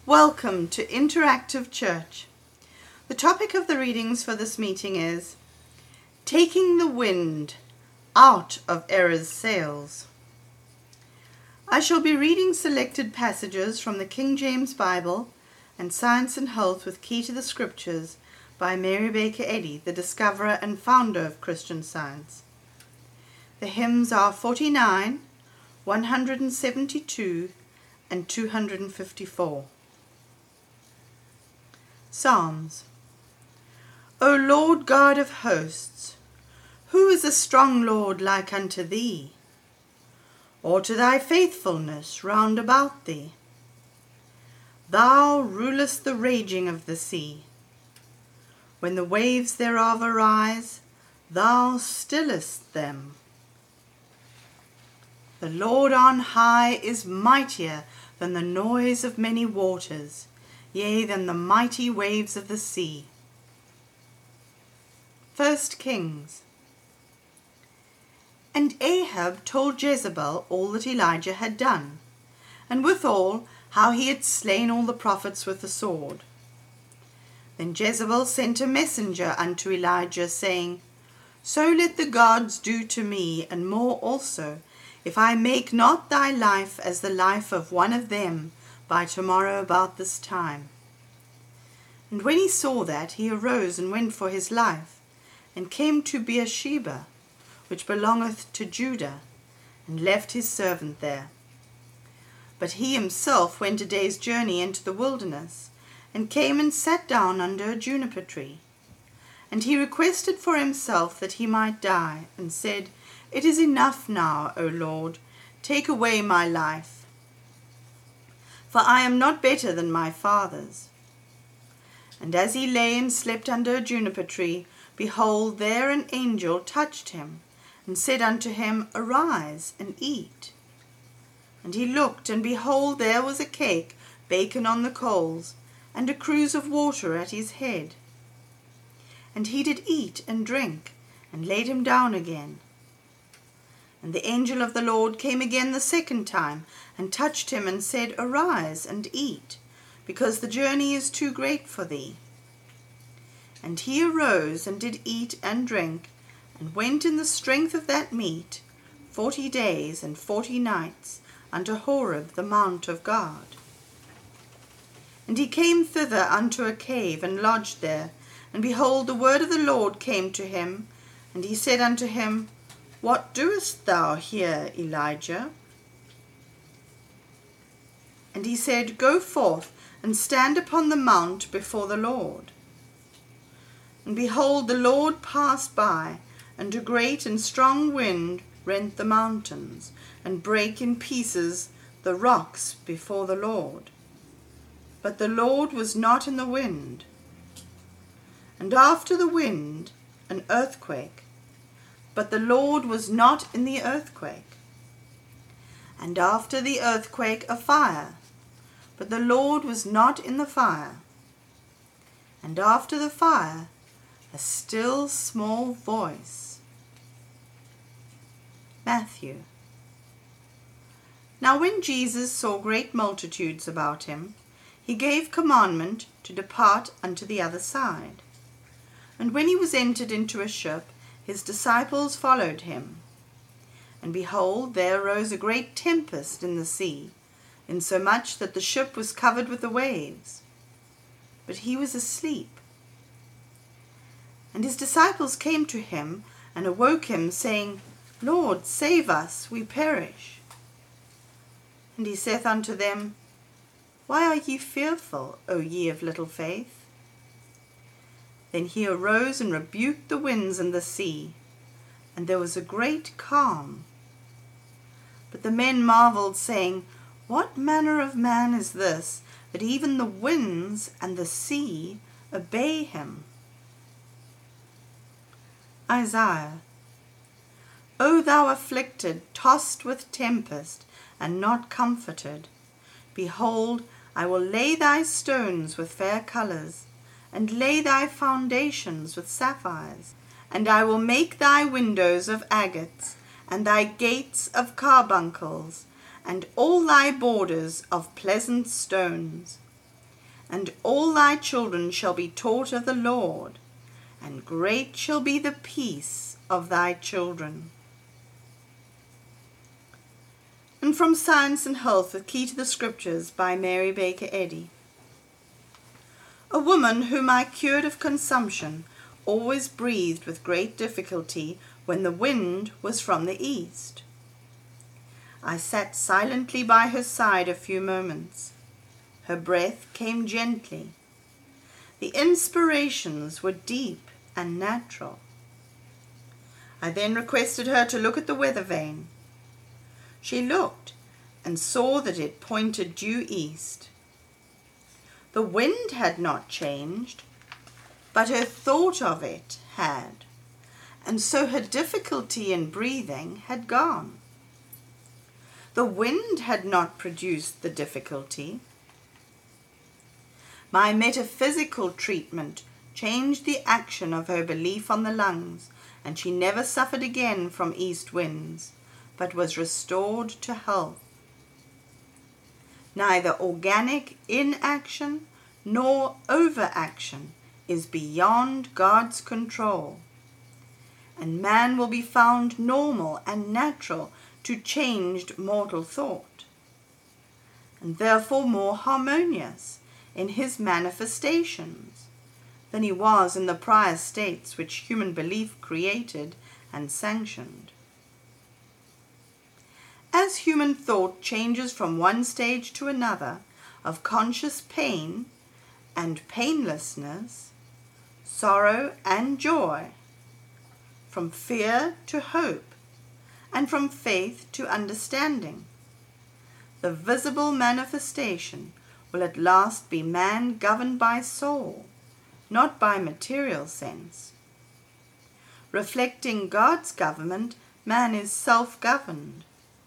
Welcome to Interactive Church. The topic of the readings for this meeting is Taking the Wind Out of Error's Sails. I shall be reading selected passages from the King James Bible and Science and Health with Key to the Scriptures by Mary Baker Eddy, the discoverer and founder of Christian Science. The hymns are 49, 172, and 254. Psalms. O Lord God of hosts, who is a strong Lord like unto thee? Or to thy faithfulness round about thee? Thou rulest the raging of the sea. When the waves thereof arise, thou stillest them. The Lord on high is mightier than the noise of many waters, yea, than the mighty waves of the sea. 1 Kings. And Ahab told Jezebel all that Elijah had done, and withal how he had slain all the prophets with the sword. Then Jezebel sent a messenger unto Elijah, saying, So let the gods do to me, and more also, if I make not thy life as the life of one of them by tomorrow about this time. And when he saw that, he arose and went for his life, and came to Beersheba, which belongeth to Judah, and left his servant there. But he himself went a day's journey into the wilderness, and came and sat down under a juniper tree. And he requested for himself that he might die, and said, It is enough now, O Lord, take away my life. For I am not better than my fathers. And as he lay and slept under a juniper tree, behold, there an angel touched him, and said unto him, Arise and eat. And he looked, and behold, there was a cake baken on the coals, and a cruse of water at his head. And he did eat and drink, and laid him down again. And the angel of the Lord came again the second time, and touched him, and said, Arise and eat, because the journey is too great for thee. And he arose, and did eat and drink, and went in the strength of that meat 40 days and 40 nights unto Horeb the mount of God. And he came thither unto a cave, and lodged there. And behold, the word of the Lord came to him, and he said unto him, What doest thou here, Elijah? And he said, Go forth, and stand upon the mount before the Lord. And behold, the Lord passed by, and a great and strong wind rent the mountains, and brake in pieces the rocks before the Lord. But the Lord was not in the wind. And after the wind, an earthquake. But the Lord was not in the earthquake. And after the earthquake, a fire. But the Lord was not in the fire. And after the fire, a still small voice. Matthew. Now when Jesus saw great multitudes about him, he gave commandment to depart unto the other side. And when he was entered into a ship, his disciples followed him. And behold, there arose a great tempest in the sea, insomuch that the ship was covered with the waves. But he was asleep. And his disciples came to him, and awoke him, saying, Lord, save us, we perish. And he saith unto them, Why are ye fearful, O ye of little faith? Then he arose and rebuked the winds and the sea, and there was a great calm. But the men marveled, saying, What manner of man is this, that even the winds and the sea obey him? Isaiah. O thou afflicted, tossed with tempest, and not comforted, behold, I will lay thy stones with fair colours, and lay thy foundations with sapphires. And I will make thy windows of agates, and thy gates of carbuncles, and all thy borders of pleasant stones. and all thy children shall be taught of the Lord, and great shall be the peace of thy children. And from Science and Health, the Key to the Scriptures, by Mary Baker Eddy. A woman whom I cured of consumption always breathed with great difficulty when the wind was from the east. I sat silently by her side a few moments. Her breath came gently. The inspirations were deep and natural. I then requested her to look at the weather vane. She looked and saw that it pointed due east. The wind had not changed, but her thought of it had, and so her difficulty in breathing had gone. The wind had not produced the difficulty. My metaphysical treatment changed the action of her belief on the lungs, and she never suffered again from east winds, but was restored to health. Neither organic inaction nor overaction is beyond God's control, and man will be found normal and natural to changed mortal thought, and therefore more harmonious in his manifestations than he was in the prior states which human belief created and sanctioned. As human thought changes from one stage to another of conscious pain and painlessness, sorrow and joy, from fear to hope, and from faith to understanding, the visible manifestation will at last be man governed by soul, not by material sense. Reflecting God's government, man is self-governed.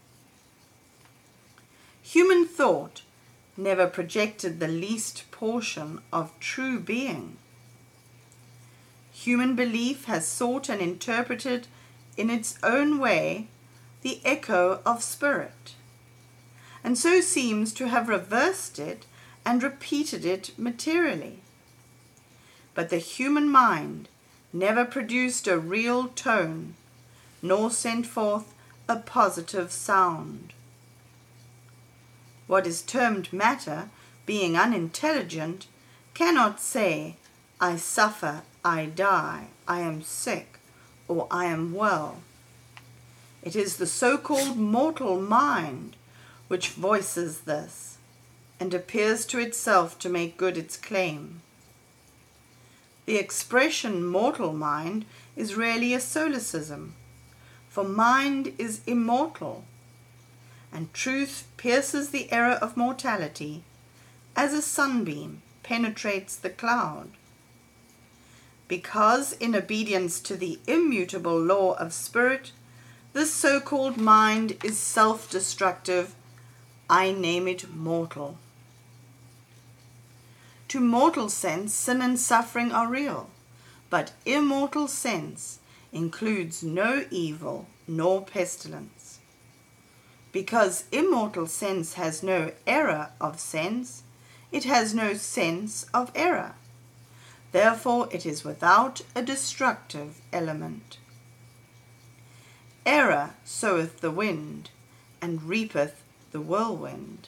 Human thought never projected the least portion of true being. Human belief has sought and interpreted in its own way the echo of spirit, and so seems to have reversed it and repeated it materially. But the human mind never produced a real tone, nor sent forth a positive sound. What is termed matter, being unintelligent, cannot say, I suffer, I die, I am sick, or I am well. It is the so-called mortal mind which voices this, and appears to itself to make good its claim. The expression mortal mind is really a solecism, for mind is immortal, and truth pierces the error of mortality as a sunbeam penetrates the cloud. Because, in obedience to the immutable law of spirit, this so-called mind is self-destructive, I name it mortal. To mortal sense, sin and suffering are real, but immortal sense includes no evil nor pestilence. Because immortal sense has no error of sense, it has no sense of error. Therefore it is without a destructive element. Error soweth the wind, and reapeth the whirlwind.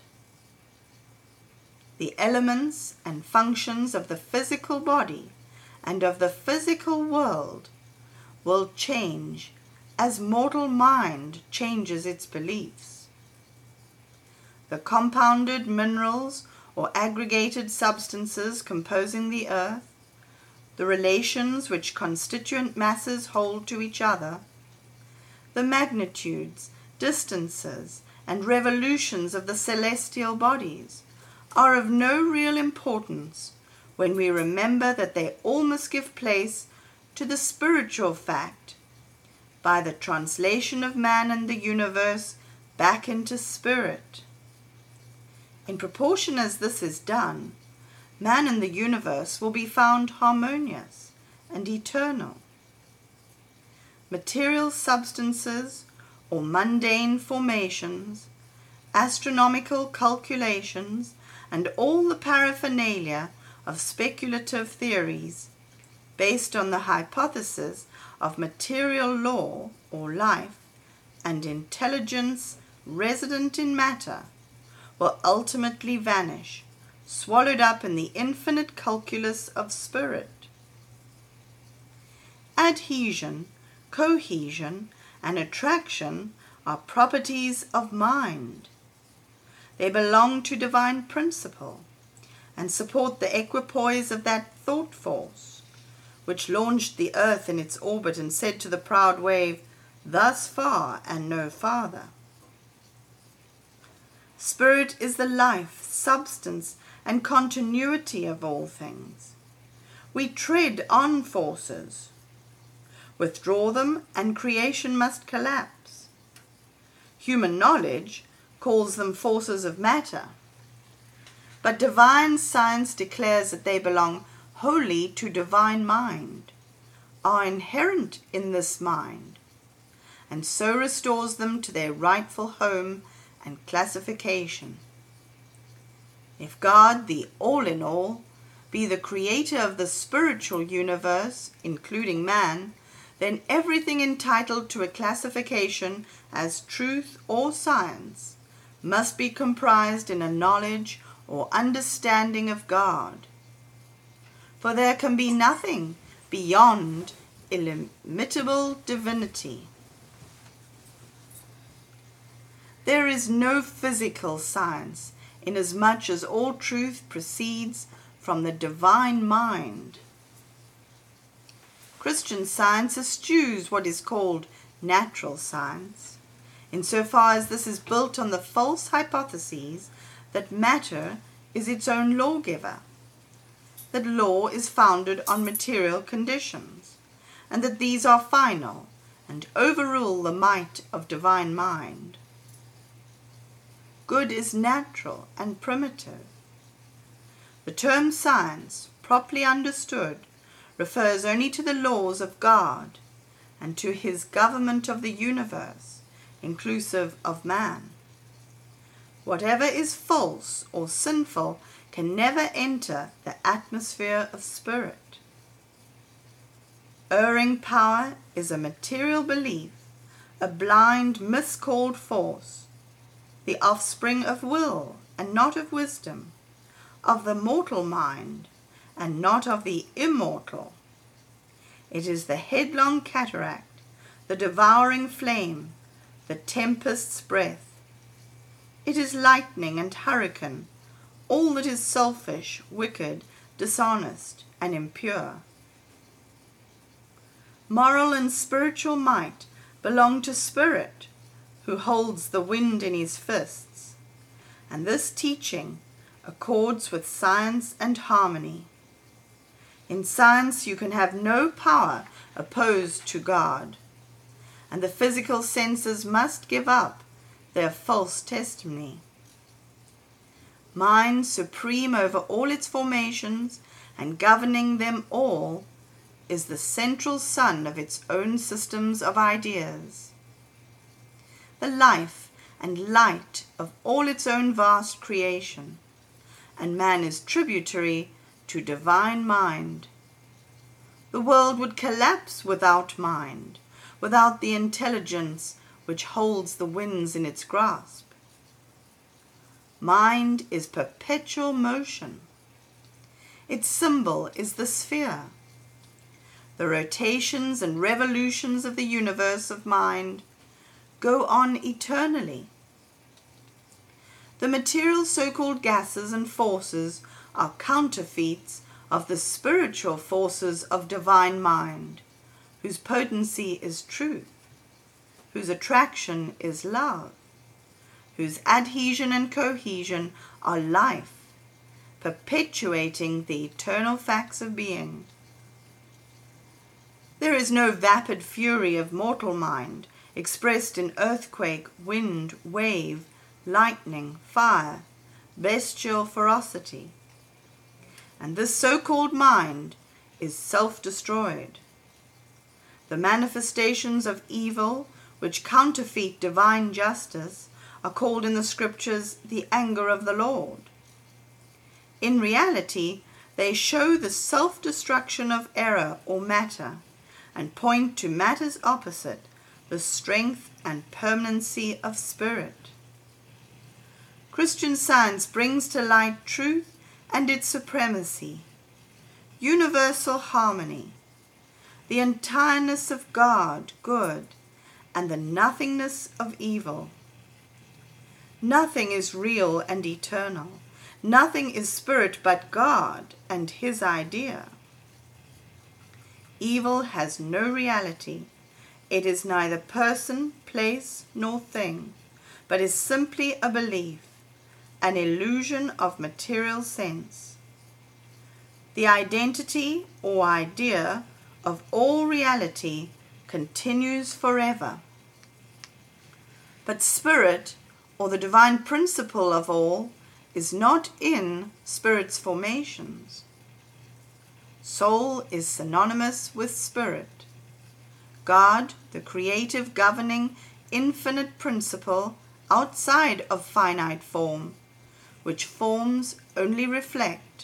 The elements and functions of the physical body and of the physical world will change as mortal mind changes its beliefs. The compounded minerals or aggregated substances composing the earth, the relations which constituent masses hold to each other, the magnitudes, distances, and revolutions of the celestial bodies are of no real importance when we remember that they all must give place to the spiritual fact by the translation of man and the universe back into spirit. In proportion as this is done, man and the universe will be found harmonious and eternal. Material substances or mundane formations, astronomical calculations, and all the paraphernalia of speculative theories based on the hypothesis of material law or life and intelligence resident in matter will ultimately vanish, swallowed up in the infinite calculus of spirit. Adhesion, cohesion, and attraction are properties of mind. They belong to divine principle and support the equipoise of that thought force which launched the earth in its orbit and said to the proud wave, "Thus far and no farther." Spirit is the life, substance, and continuity of all things. We tread on forces. Withdraw them, and creation must collapse. Human knowledge calls them forces of matter, but divine science declares that they belong wholly to divine mind, are inherent in this mind, and so restores them to their rightful home and classification. If God, the all-in-all, be the creator of the spiritual universe, including man, then everything entitled to a classification as truth or science must be comprised in a knowledge or understanding of God. For there can be nothing beyond illimitable divinity. There is no physical science, inasmuch as all truth proceeds from the divine mind. Christian science eschews what is called natural science, insofar as this is built on the false hypotheses that matter is its own lawgiver, that law is founded on material conditions, and that these are final and overrule the might of divine mind. Good is natural and primitive. The term science, properly understood, refers only to the laws of God and to his government of the universe, inclusive of man. Whatever is false or sinful can never enter the atmosphere of spirit. Erring power is a material belief, a blind, miscalled force, the offspring of will and not of wisdom, of the mortal mind and not of the immortal. It is the headlong cataract, the devouring flame, the tempest's breath. It is lightning and hurricane, all that is selfish, wicked, dishonest, and impure. Moral and spiritual might belong to spirit, who holds the wind in his fists, and this teaching accords with science and harmony. In science you can have no power opposed to God, and the physical senses must give up their false testimony. Mind, supreme over all its formations and governing them all, is the central sun of its own systems of ideas, the life and light of all its own vast creation, and man is tributary to divine mind. The world would collapse without mind, without the intelligence which holds the winds in its grasp. Mind is perpetual motion. Its symbol is the sphere. The rotations and revolutions of the universe of mind go on eternally. The material so-called gases and forces are counterfeits of the spiritual forces of divine mind, whose potency is truth, whose attraction is love, whose adhesion and cohesion are life, perpetuating the eternal facts of being. There is no vapid fury of mortal mind expressed in earthquake, wind, wave, lightning, fire, bestial ferocity. And this so-called mind is self-destroyed. The manifestations of evil, which counterfeit divine justice, are called in the scriptures the anger of the Lord. In reality, they show the self-destruction of error or matter, and point to matter's opposite, the strength and permanency of spirit. Christian Science brings to light truth and its supremacy, universal harmony, the entireness of God, good, and the nothingness of evil. Nothing is real and eternal. Nothing is spirit but God and His idea. Evil has no reality. It is neither person, place, nor thing, but is simply a belief, an illusion of material sense. The identity or idea of all reality continues forever. But spirit, or the divine principle of all, is not in spirit's formations. Soul is synonymous with spirit. God, the creative, governing, infinite principle outside of finite form, which forms only reflect.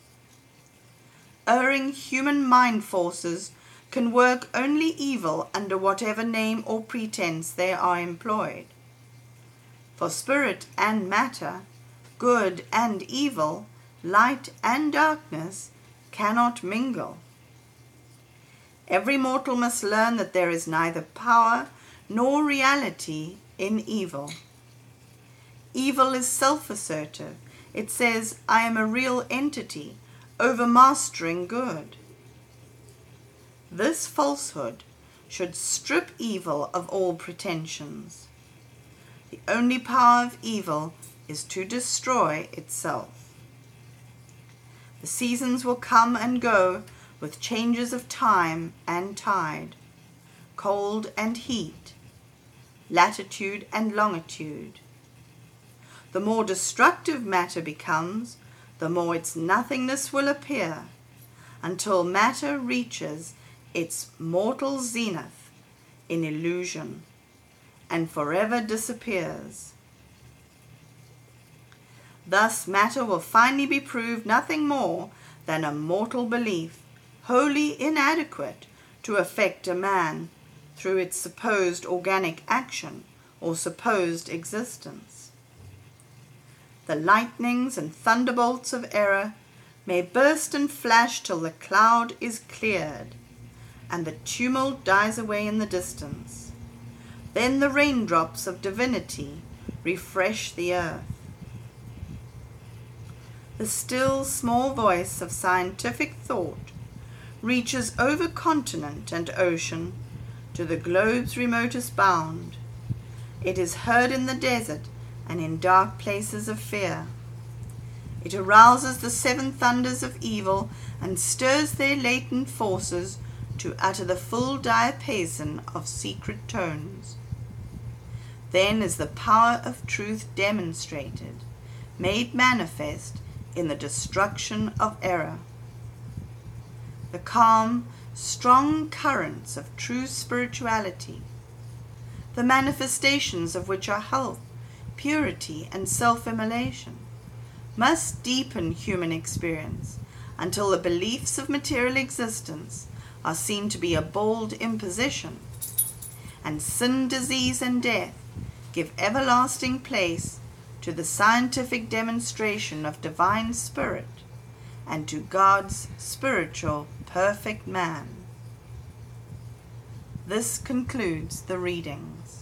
Erring human mind forces can work only evil under whatever name or pretense they are employed. For spirit and matter, good and evil, light and darkness, cannot mingle. Every mortal must learn that there is neither power nor reality in evil. Evil is self-assertive. It says, I am a real entity, overmastering good. This falsehood should strip evil of all pretensions. The only power of evil is to destroy itself. The seasons will come and go with changes of time and tide, cold and heat, latitude and longitude. The more destructive matter becomes, the more its nothingness will appear, until matter reaches its mortal zenith in illusion and forever disappears. Thus matter will finally be proved nothing more than a mortal belief, wholly inadequate to affect a man through its supposed organic action or supposed existence. The lightnings and thunderbolts of error may burst and flash till the cloud is cleared, and the tumult dies away in the distance. Then the raindrops of divinity refresh the earth. The still small voice of scientific thought reaches over continent and ocean to the globe's remotest bound. It is heard in the desert and in dark places of fear. It arouses the seven thunders of evil and stirs their latent forces to utter the full diapason of secret tones. Then is the power of truth demonstrated, made manifest in the destruction of error. The calm, strong currents of true spirituality, the manifestations of which are health, purity, and self-immolation, must deepen human experience until the beliefs of material existence are seen to be a bald imposition, and sin, disease, and death give everlasting place to the scientific demonstration of divine spirit and to God's spiritual perfect man. This concludes the readings.